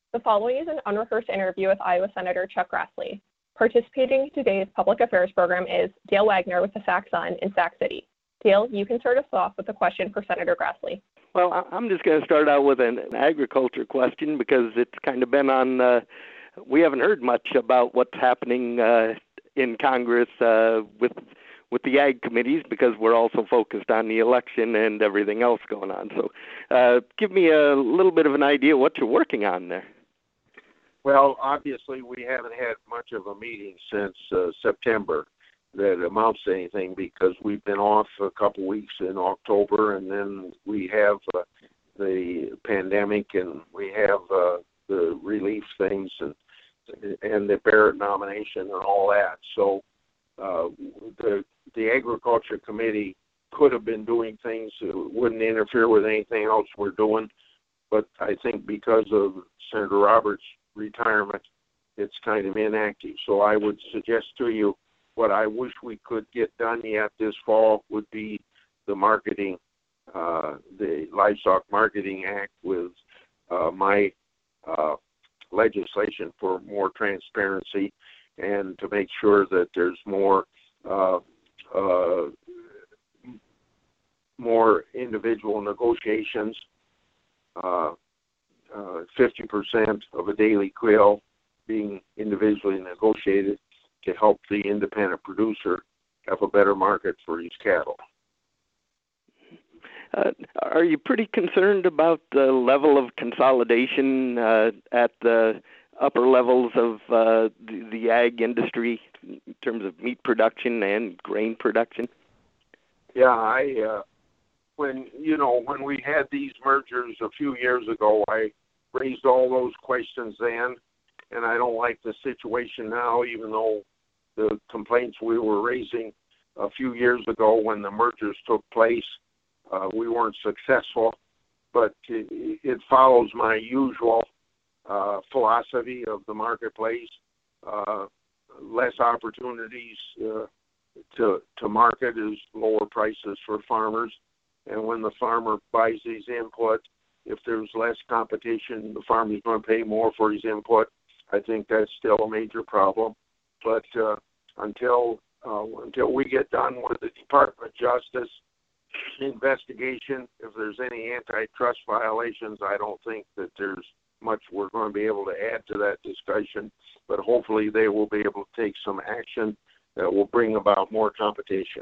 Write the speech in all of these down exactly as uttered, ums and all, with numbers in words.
The following is an unrehearsed interview with Iowa Senator Chuck Grassley. Participating in today's public affairs program is Dale Wagner with the Sac Sun in Sac City. Dale, you can start us off with a question for Senator Grassley. Well, I'm just going to start out with an, an agriculture question because it's kind of been on, uh, we haven't heard much about what's happening uh, in Congress uh, with with the ag committees because we're also focused on the election and everything else going on. So uh, give me a little bit of an idea what you're working on there. Well, obviously we haven't had much of a meeting since uh, September that amounts to anything because we've been off a couple weeks in October, and then we have uh, the pandemic, and we have uh, the relief things and and the Barrett nomination and all that. So uh, the the Agriculture Committee could have been doing things that wouldn't interfere with anything else we're doing, but I think because of Senator Roberts' retirement, it's kind of inactive. So I would suggest to you what I wish we could get done yet this fall would be the marketing, uh, the Livestock Marketing Act with uh, my uh, legislation for more transparency and to make sure that there's more uh, uh, more individual negotiations. Uh, uh, fifty percent of a daily quail being individually negotiated to help the independent producer have a better market for his cattle. Uh, are you pretty concerned about the level of consolidation uh, at the upper levels of uh, the, the ag industry in terms of meat production and grain production? Yeah, I uh, when you know when we had these mergers a few years ago, I raised all those questions then, and I don't like the situation now, even though the complaints we were raising a few years ago when the mergers took place, uh, we weren't successful. But it, it follows my usual uh, philosophy of the marketplace, uh, less opportunities uh, to to market is lower prices for farmers. And when the farmer buys his input, if there's less competition, the farmer's going to pay more for his input. I think that's still a major problem. But uh, until uh, until we get done with the Department of Justice investigation, if there's any antitrust violations, I don't think that there's much we're going to be able to add to that discussion. But hopefully they will be able to take some action that will bring about more competition.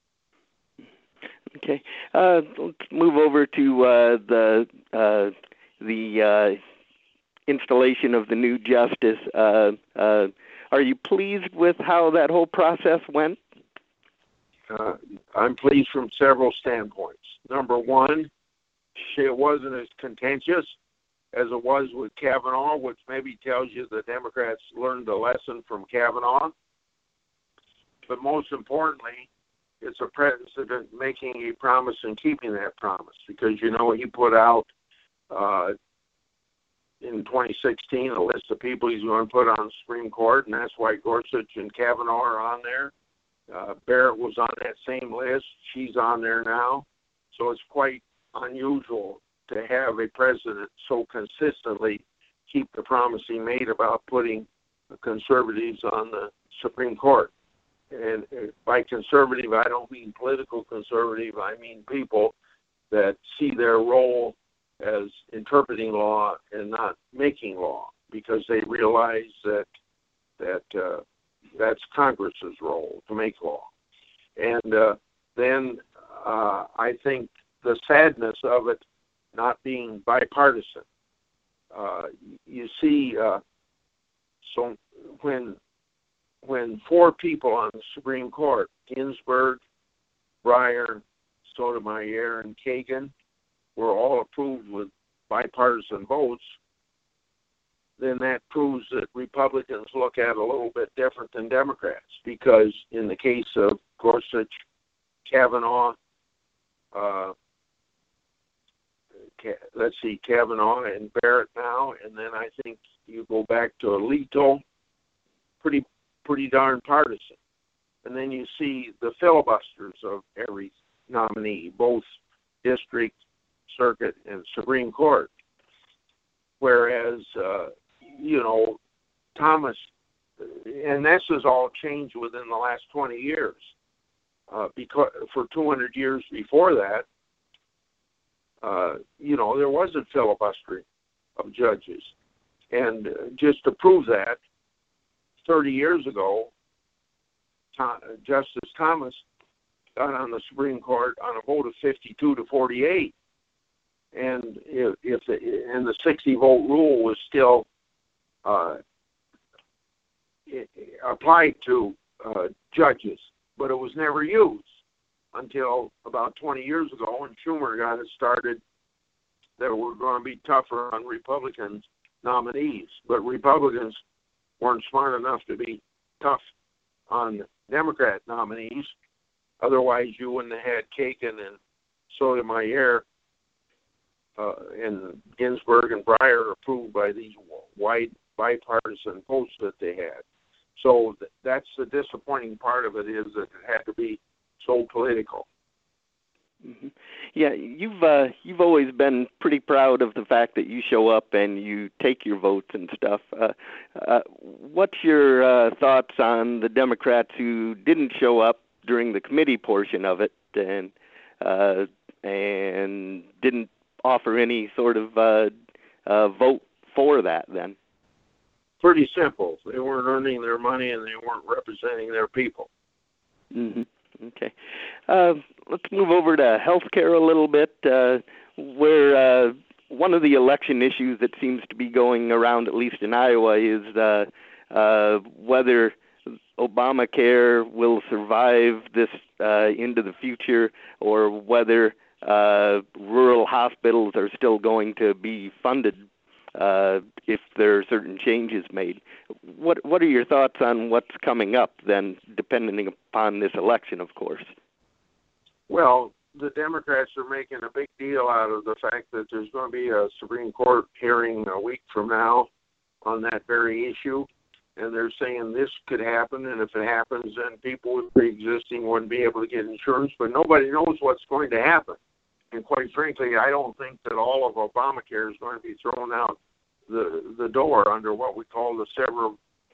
Okay, uh, let's move over to uh, the uh, the uh, installation of the new justice. Uh, uh, are you pleased with how that whole process went? Uh, I'm pleased from several standpoints. Number one, it wasn't as contentious as it was with Kavanaugh, which maybe tells you the Democrats learned a lesson from Kavanaugh. But most importantly, it's a president making a promise and keeping that promise, because, you know, he put out uh, in twenty sixteen a list of people he's going to put on the Supreme Court, and that's why Gorsuch and Kavanaugh are on there. Uh, Barrett was on that same list. She's on there now. So it's quite unusual to have a president so consistently keep the promise he made about putting conservatives on the Supreme Court. And by conservative, I don't mean political conservative. I mean people that see their role as interpreting law and not making law, because they realize that that uh, that's Congress's role to make law. And uh, then uh, I think the sadness of it not being bipartisan. Uh, you see, uh, so when when four people on the Supreme Court, Ginsburg, Breyer, Sotomayor, and Kagan, were all approved with bipartisan votes, then that proves that Republicans look at it a little bit different than Democrats, because in the case of Gorsuch, Kavanaugh, uh, let's see, Kavanaugh and Barrett now, and then I think you go back to Alito, pretty pretty darn partisan. And then you see the filibusters of every nominee, both district, circuit, and Supreme Court. Whereas uh, know, Thomas, and this has all changed within the last twenty years. Uh, because for two hundred years before that, uh, you know, there wasn't filibustering of judges. And uh, just to prove that, thirty years ago, Tom, Justice Thomas got on the Supreme Court on a vote of fifty-two to forty-eight. And if, if the, and the sixty vote rule was still uh, applied to uh, judges, but it was never used until about twenty years ago when Schumer got it started that we're going to be tougher on Republican nominees. But Republicans weren't smart enough to be tough on Democrat nominees. Otherwise, you wouldn't have had Kagan and Sotomayor uh, and Ginsburg and Breyer approved by these wide bipartisan votes that they had. So th- that's the disappointing part of it, is that it had to be so political. Mm-hmm. Yeah, you've uh, you've always been pretty proud of the fact that you show up and you take your votes and stuff. Uh, uh, what's your uh, thoughts on the Democrats who didn't show up during the committee portion of it and uh, and didn't offer any sort of uh, uh, vote for that then? Pretty simple. They weren't earning their money and they weren't representing their people. Mm-hmm. Okay. Uh, let's move over to healthcare a little bit, uh, where uh, one of the election issues that seems to be going around, at least in Iowa, is uh, uh, whether Obamacare will survive this uh, into the future, or whether uh, rural hospitals are still going to be funded uh, if there are certain changes made. What What are your thoughts on what's coming up then, depending upon this election, of course? Well, the Democrats are making a big deal out of the fact that there's going to be a Supreme Court hearing a week from now on that very issue. And they're saying this could happen, and if it happens, then people with pre-existing wouldn't be able to get insurance. But nobody knows what's going to happen. And quite frankly, I don't think that all of Obamacare is going to be thrown out the the door under what we call the sever,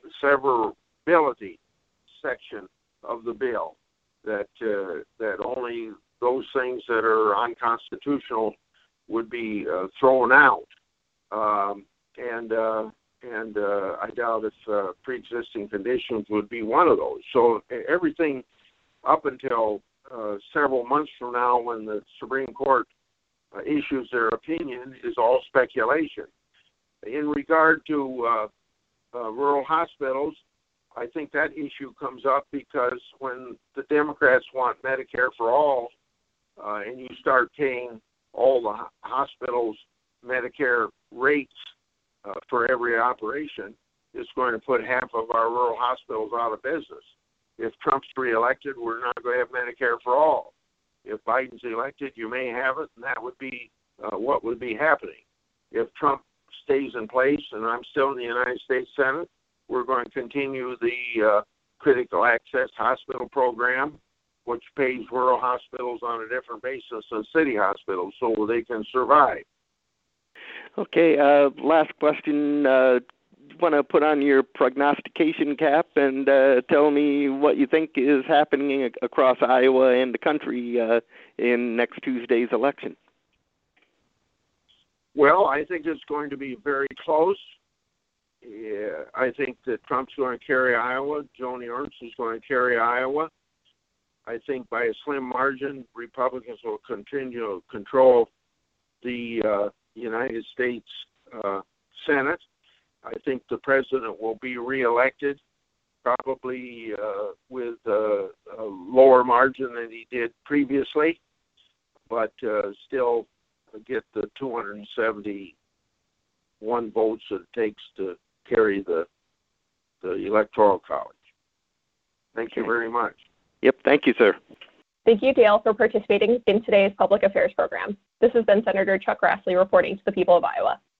severability section of the bill. That uh, that only those things that are unconstitutional would be uh, thrown out. Um, and uh, and uh, I doubt if uh, pre-existing conditions would be one of those. So everything up until uh, several months from now, when the Supreme Court uh, issues their opinion, is all speculation. In regard to uh, uh, rural hospitals, I think that issue comes up because when the Democrats want Medicare for all, uh, and you start paying all the hospitals' Medicare rates uh, for every operation, it's going to put half of our rural hospitals out of business. If Trump's reelected, we're not going to have Medicare for all. If Biden's elected, you may have it, and that would be uh, what would be happening. If Trump stays in place and I'm still in the United States Senate, we're going to continue the uh, critical access hospital program, which pays rural hospitals on a different basis than city hospitals so they can survive. Okay, uh, last question. Uh, want to put on your prognostication cap and uh, tell me what you think is happening across Iowa and the country uh, in next Tuesday's election. Well, I think it's going to be very close. Yeah, I think that Trump's going to carry Iowa. Joni Ernst is going to carry Iowa. I think by a slim margin, Republicans will continue to control the uh, United States uh, Senate. I think the president will be reelected, probably uh, with uh, a lower margin than he did previously, but uh, still get the two hundred seventy-one votes that it takes to carry the the Electoral College. Thank okay. you very much. Yep, thank you, sir. Thank you, Dale, for participating in today's Public Affairs program. This has been Senator Chuck Grassley reporting to the people of Iowa.